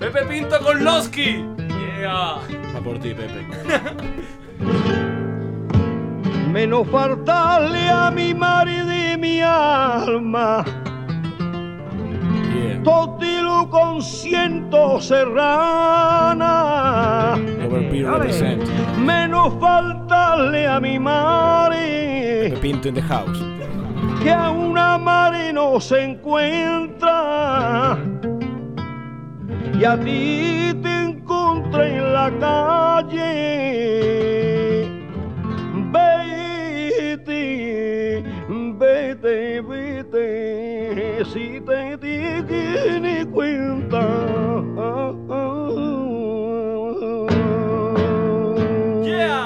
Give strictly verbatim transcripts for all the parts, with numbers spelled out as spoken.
Pepe Pinto con Losky. Yeah. Va por ti, Pepe. Menos faltarle a mi marido y mi alma. Yeah. Totilo con ciento serrana. Over P represent. Menos faltarle a mi madre. Pepe Pinto in the house. Que a una madre no se encuentra. Y a ti te encontré en la calle. Vete, vete, vete, si te tienes cuenta. Yeah.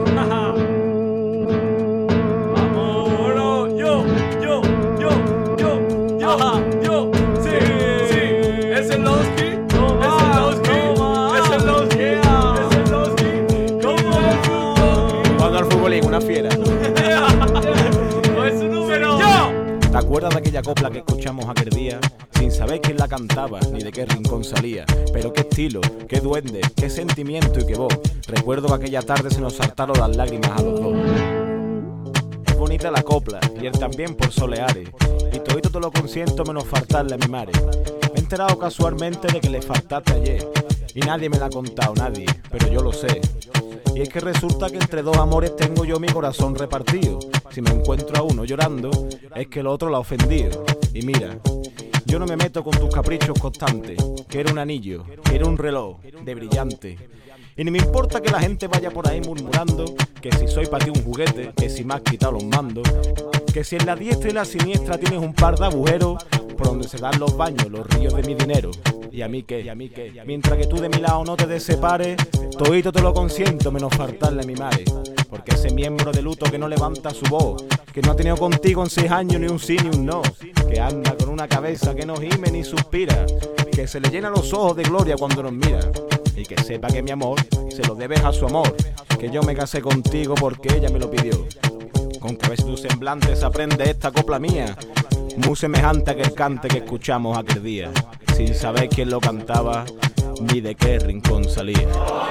Vámonos, yo, yo, yo, yo, yo, yo. Sí, sí, es el Losky, es el Losky, es el Losky, es el Losky. ¿Cómo es un Losky? Juan al futbolín, una fiera. ¿Cuál es su número? ¡Yo! ¿Te acuerdas de aquella copla que escuchamos aquel día? Sin saber quién la cantaba, ni de qué rincón salía. Pero qué estilo, qué duende, qué sentimiento y qué voz. Recuerdo que aquella tarde se nos saltaron las lágrimas a los dos. Es bonita la copla, y él también por soleares. Y todito te lo consiento menos faltarle a mi madre. Me he enterado casualmente de que le faltaste ayer. Y nadie me la ha contado, nadie, pero yo lo sé. Y es que resulta que entre dos amores tengo yo mi corazón repartido. Si me encuentro a uno llorando, es que el otro la ha ofendido. Y mira, yo no me meto con tus caprichos constantes. Quiero un anillo, quiero un reloj de brillante. Y ni me importa que la gente vaya por ahí murmurando que si soy para ti un juguete, que si me has quitado los mandos, que si en la diestra y la siniestra tienes un par de agujeros por donde se dan los baños, los ríos de mi dinero. ¿Y a mí qué? ¿Y a mí qué? Mientras que tú de mi lado no te desepares, todito te lo consiento menos faltarle a mi madre. Porque ese miembro de luto que no levanta su voz, que no ha tenido contigo en seis años ni un sí ni un no, que anda con una cabeza que no gime ni suspira, que se le llenan los ojos de gloria cuando nos mira. Y que sepa que mi amor se lo debes a su amor, que yo me casé contigo porque ella me lo pidió. Con que a veces tu semblante se aprende esta copla mía, muy semejante a aquel cante que escuchamos aquel día, sin saber quién lo cantaba ni de qué rincón salía.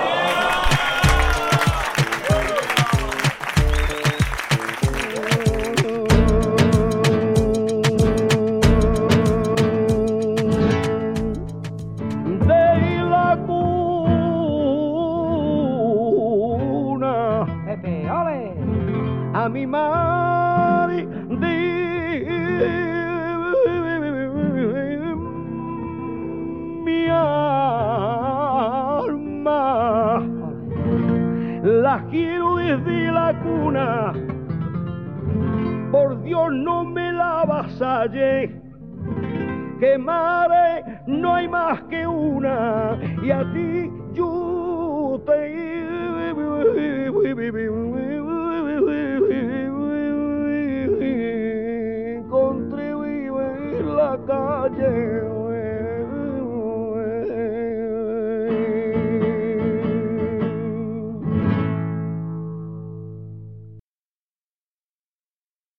A mi madre de mi alma, la quiero desde la cuna, por Dios no me la vasalle, que madre no hay más que una, y a ti yo te encontré viva en la calle.